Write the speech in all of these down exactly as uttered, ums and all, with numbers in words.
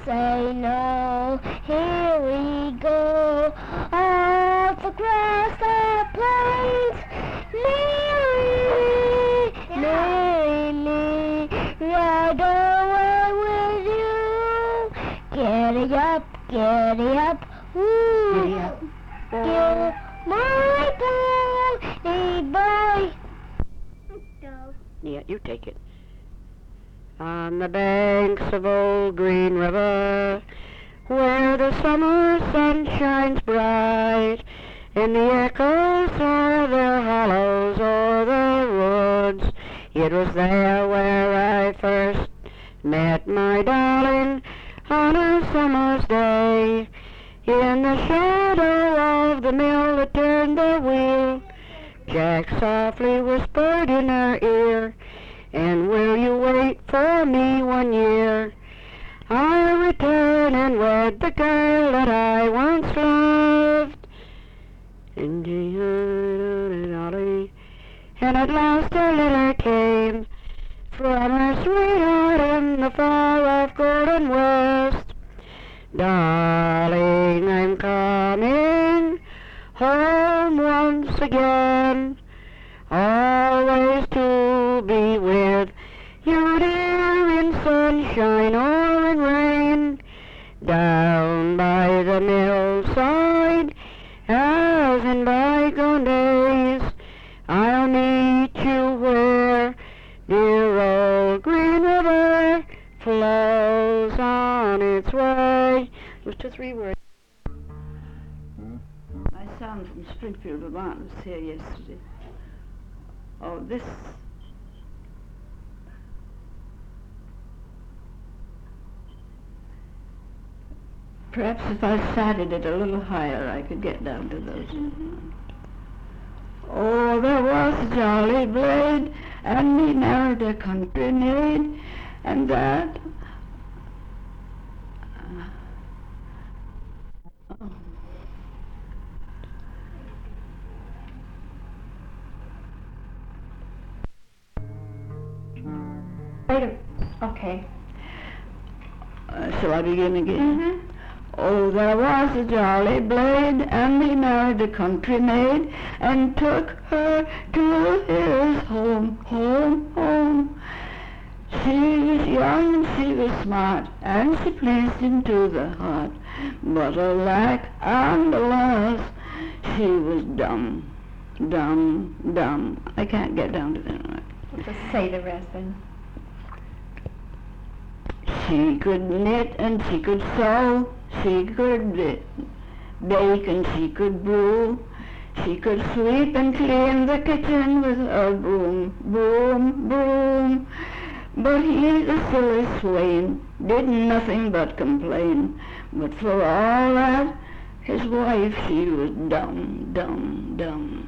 say no. Here we go, off across the plains. Mary, Mary, me, ride away with you. Giddy up, giddy up, woo. Giddy up. Give my pony boy. Go. Yeah, you take it. On the banks of old Green River, where the summer sun shines bright, and the echoes of their hollows o'er the woods, it was there where I first met my darling on a summer's day. In the shadow of the mill that turned the wheel, Jack softly whispered in her ear, "And will you wait for me one year? I'll return and wed the girl that I once loved." And and at last a letter came from her sweetheart in the far off golden west. "Darling, I'm coming home once again, always to be with you, dear, in sunshine or in rain. Down by the millside, as in bygone days, I'll meet you where dear old Green River flows on its way." It was two, three words. My son from Springfield, Vermont, was here yesterday. Oh, this... Perhaps if I started it a little higher, I could get down to those. Mm-hmm. Oh, there was a jolly blade, and he married a country maid, and that... Uh, oh. Later. Okay. Uh, shall I begin again? Mm-hmm. Oh, there was a jolly blade, and he married a country maid, and took her to his home, home, home. She was young, she was smart, and she pleased him to the heart. But alack and alas, she was dumb, dumb, dumb. I can't get down to that. Just say the rest then. She could knit and she could sew, she could bake and she could brew, she could sweep and clean the kitchen with a broom, broom, broom. But he, the silly swain, did nothing but complain. But for all that, his wife, she was dumb, dumb, dumb.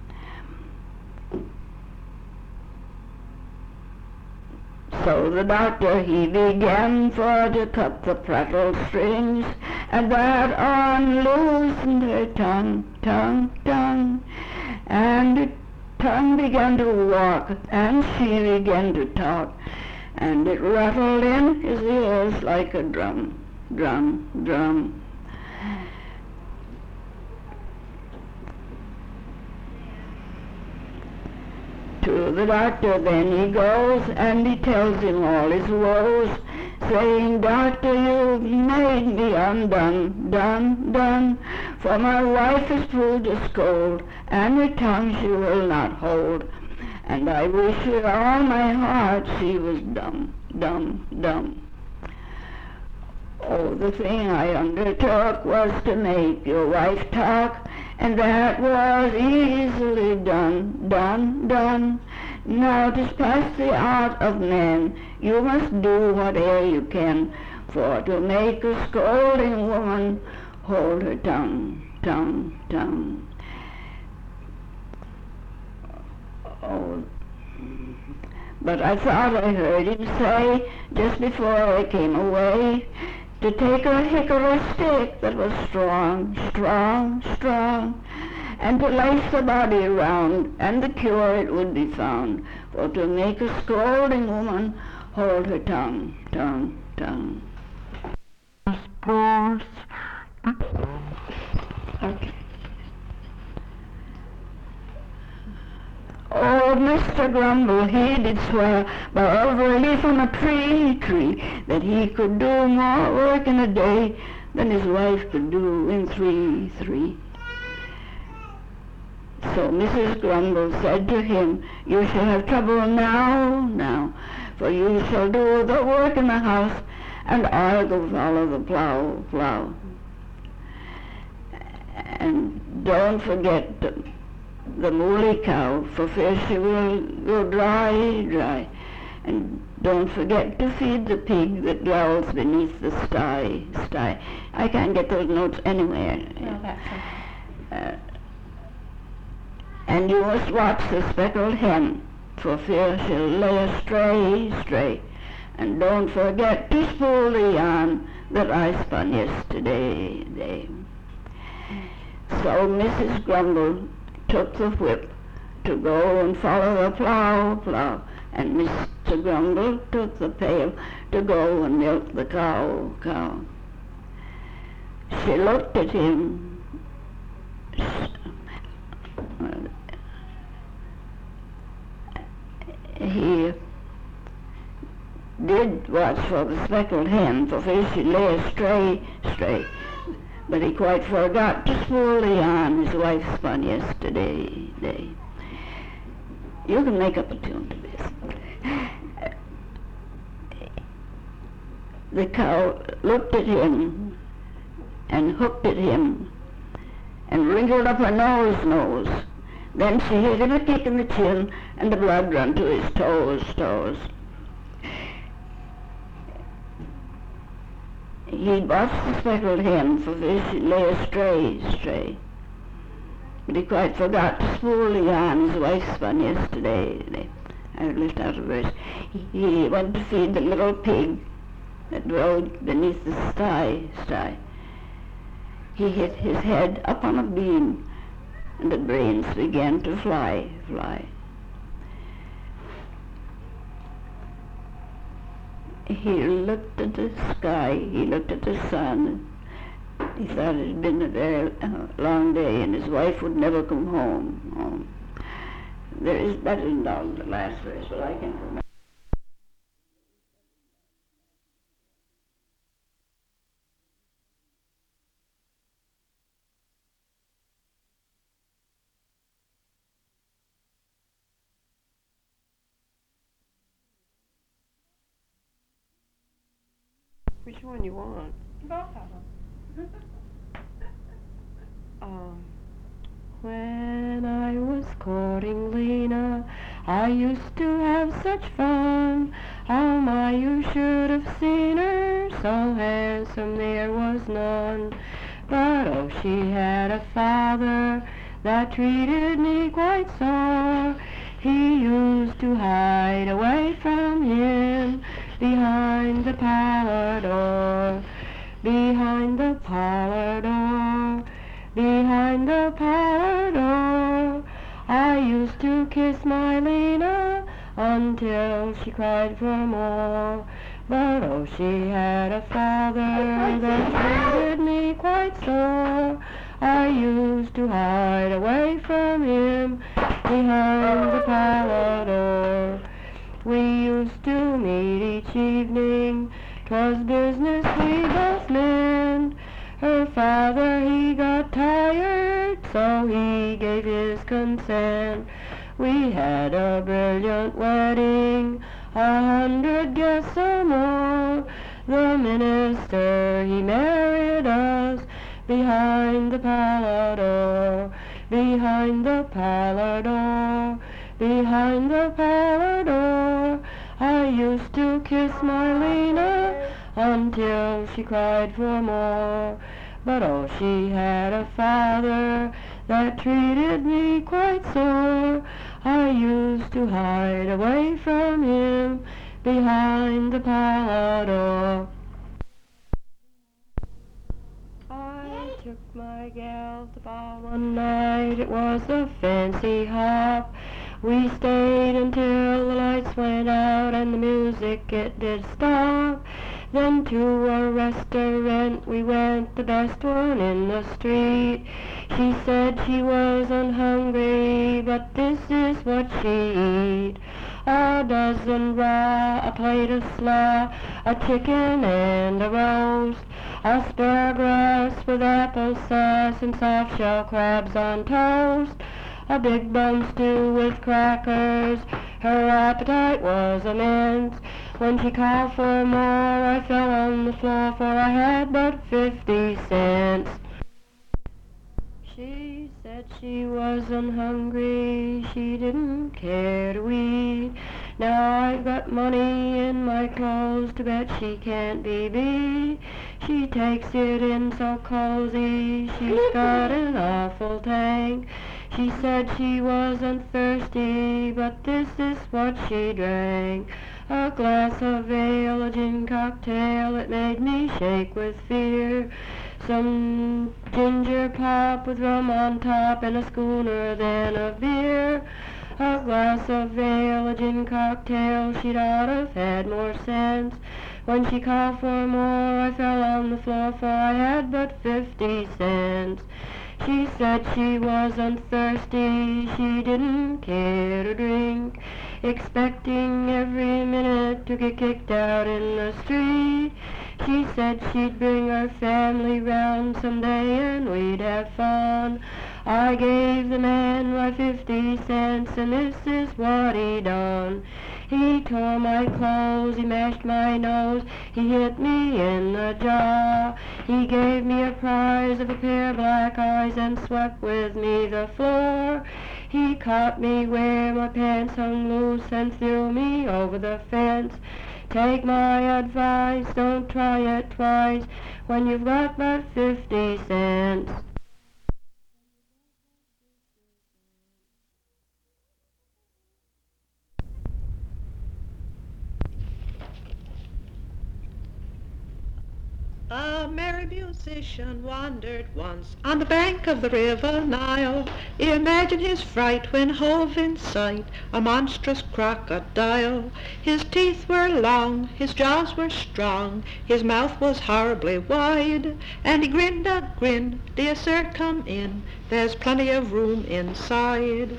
So the doctor he began for to cut the prattle strings, and that unloosened her tongue, tongue, tongue, and the tongue began to walk, and she began to talk, and it rattled in his ears like a drum, drum, drum. To the doctor then he goes, and he tells him all his woes, saying, "Doctor, you've made me undone, done, done, for my wife is proved a scold, and her tongue she will not hold, and I wish with all my heart she was dumb, dumb, dumb." Oh, the thing I undertook was to make your wife talk, and that was easily done, done, done. Now 'tis past the art of man, you must do whate'er you can, for to make a scolding woman hold her tongue, tongue, tongue. Oh, but I thought I heard him say, just before I came away, to take a hickory stick that was strong, strong, strong, and to lace the body round, and the cure it would be found, for to make a scolding woman hold her tongue, tongue, tongue. Pause. Okay. Oh, Mister Grumble, he did swear by every leaf on a tree, tree, that he could do more work in a day than his wife could do in three, three. So Missus Grumble said to him, "You shall have trouble now, now, for you shall do the work in the house, and I'll go follow the plow, plow. And don't forget the, the mooly cow, for fear she will go dry, dry. And don't forget to feed the pig that dwells beneath the sty, sty." I can't get those notes anywhere. No, that's okay. Uh, and you must watch the speckled hen, for fear she'll lay astray, stray. And don't forget to spool the yarn that I spun yesterday, day. So Missus Grumble took the whip to go and follow the plow, plow. And Mister Grumble took the pail to go and milk the cow, cow. She looked at him. He did watch for the speckled hen, for fear she lay astray, stray. But he quite forgot to spool the yarn his wife spun yesterday, day. You can make up a tune to this. The cow looked at him and hooked at him and wrinkled up her nose, nose. Then she hit him a kick in the chin, and the blood ran to his toes, toes. He watched the speckled hen, for fear she lay astray, stray. But he quite forgot to spool the yarn his wife spun yesterday. I left out a verse. He, he went to feed the little pig that dwelled beneath the sty, sty. He hit his head up on a beam, and the brains began to fly, fly. He looked at the sky, he looked at the sun. He thought it had been a very uh, long day, and his wife would never come home. home. There is, that isn't all the last verse, but I can't remember. Which one you want? Both of them. Um, when I was courting Lena, I used to have such fun. Oh my, you should have seen her, so handsome there was none. But oh, she had a father that treated me quite sore. He used to hide away from him behind the parlor door, behind the parlor door, behind the parlor door. I used to kiss my Lena until she cried for more. But oh, she had a father that treated me quite sore. I used to hide away from him behind the parlor door. We used to meet each evening, 'twas business we both meant. Her father, he got tired, so he gave his consent. We had a brilliant wedding, a hundred guests or more. The minister, he married us behind the parlor door, behind the parlor door, behind the parlor door. I used to kiss my Lena until she cried for more. But oh, she had a father that treated me quite sore. I used to hide away from him behind the parlor door. I took my gal to ball one night, it was a fancy hop. We stayed until the lights went out and the music it did stop. Then to a restaurant we went, the best one in the street. She said she wasn't hungry, but this is what she eat. A dozen raw, a plate of slaw, a chicken and a roast, asparagus with applesauce and soft-shell crabs on toast, a big bone stew with crackers. Her appetite was immense. When she called for more, I fell on the floor, for I had but fifty cents. She said she wasn't hungry, she didn't care to eat. Now I've got money in my clothes, to bet she can't be beat. She takes it in so cozy, she's got an awful tank. She said she wasn't thirsty, but this is what she drank. A glass of ale, a gin cocktail, it made me shake with fear. Some ginger pop with rum on top, and a schooner then of beer. A glass of ale, a gin cocktail, she'd ought have had more sense. When she called for more, I fell on the floor, for I had but fifty cents. She said she wasn't thirsty, she didn't care to drink, expecting every minute to get kicked out in the street. She said she'd bring her family round someday and we'd have fun. I gave the man my fifty cents, and this is what he done. He tore my clothes, he mashed my nose, he hit me in the jaw. He gave me a prize of a pair of black eyes and swept with me the floor. He caught me where my pants hung loose and threw me over the fence. Take my advice, don't try it twice when you've got but fifty cents. A merry musician wandered once on the bank of the river Nile. Imagine his fright when hove in sight a monstrous crocodile. His teeth were long, his jaws were strong, his mouth was horribly wide, and he grinned a grin, "Dear sir, come in, there's plenty of room inside."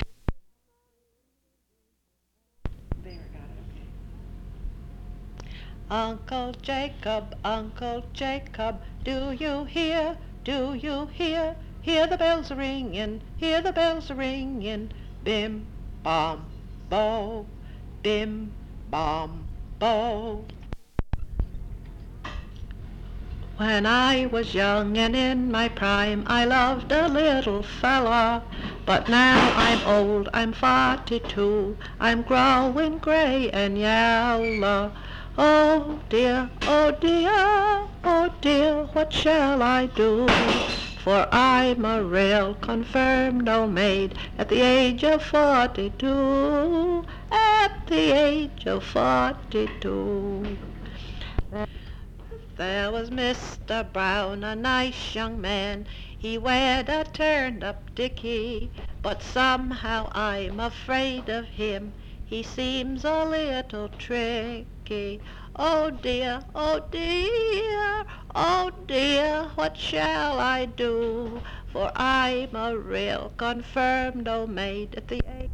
Uncle Jacob, Uncle Jacob, do you hear, do you hear? Hear the bells a-ringin', hear the bells a-ringin'. Bim, bom, bo, bim, bom, bo. When I was young and in my prime, I loved a little fella. But now I'm old, I'm forty-two, I'm growing gray and yellow. Oh dear, oh dear, oh dear, what shall I do? For I'm a real confirmed old maid at the age of forty-two, at the age of forty-two. There was Mister Brown, a nice young man, he wed a turned-up dicky, but somehow I'm afraid of him, he seems a little tricky. Oh dear, oh dear, oh dear, what shall I do? For I'm a real confirmed old maid at the age.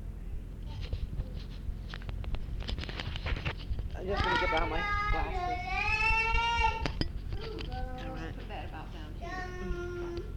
I'm just gonna get out my glasses. All right. Put that about down here.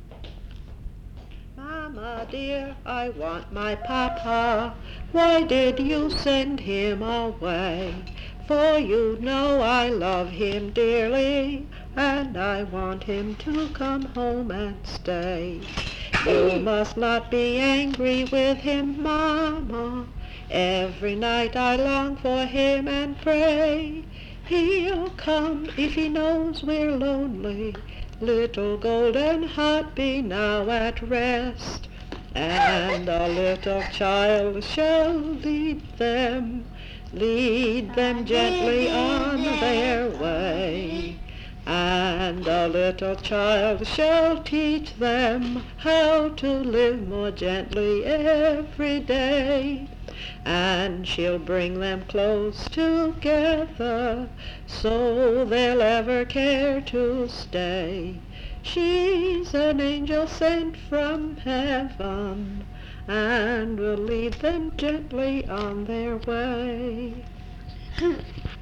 Mama dear, I want my papa. Why did you send him away? For you know I love him dearly, and I want him to come home and stay. You must not be angry with him, Mama. Every night I long for him and pray. He'll come if he knows we're lonely. Little golden heart, be now at rest, and a little child shall lead them, lead them gently on their way, and And a little child shall teach them how to live more gently every day. And she'll bring them close together, so they'll ever care to stay. She's an angel sent from heaven, and will lead them gently on their way.